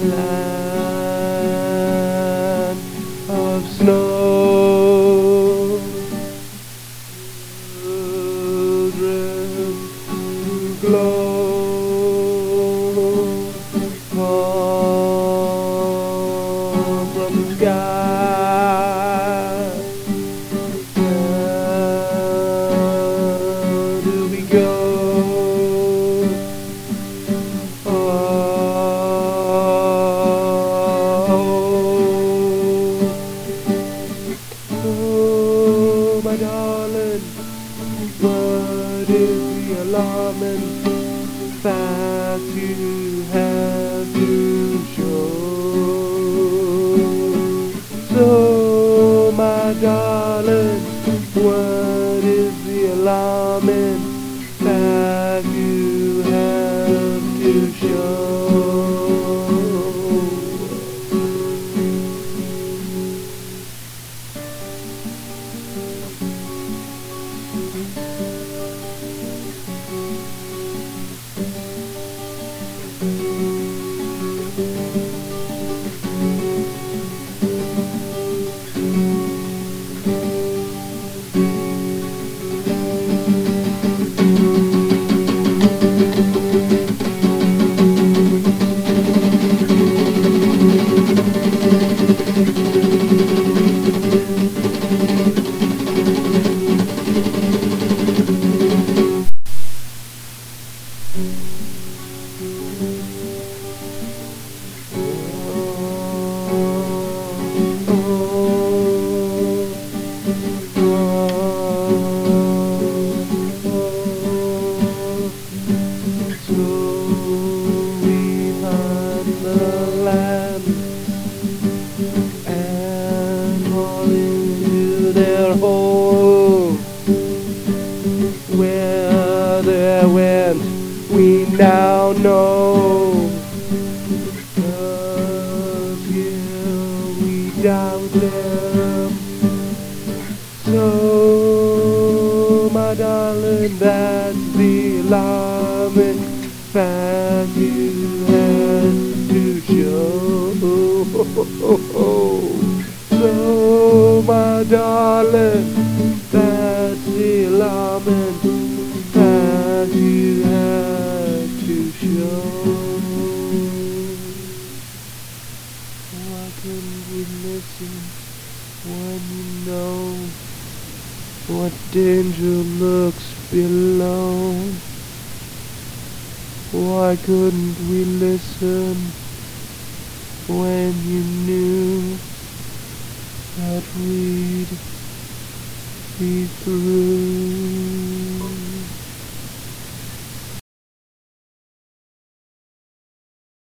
land of snow. Children who glow fall from the sky. Where do we go? Oh, my darling, what is the alarming fact you have to show? So, my darling, what is the alarming fact you have to show? Where they went, we now know. But here we doubt them. So, my darling, that's the alarming fact you had to show. So, my darling, that's the alarming fact you had to show. Why couldn't we listen when you know what danger lurks below? Why couldn't we listen when you knew that we'd be through?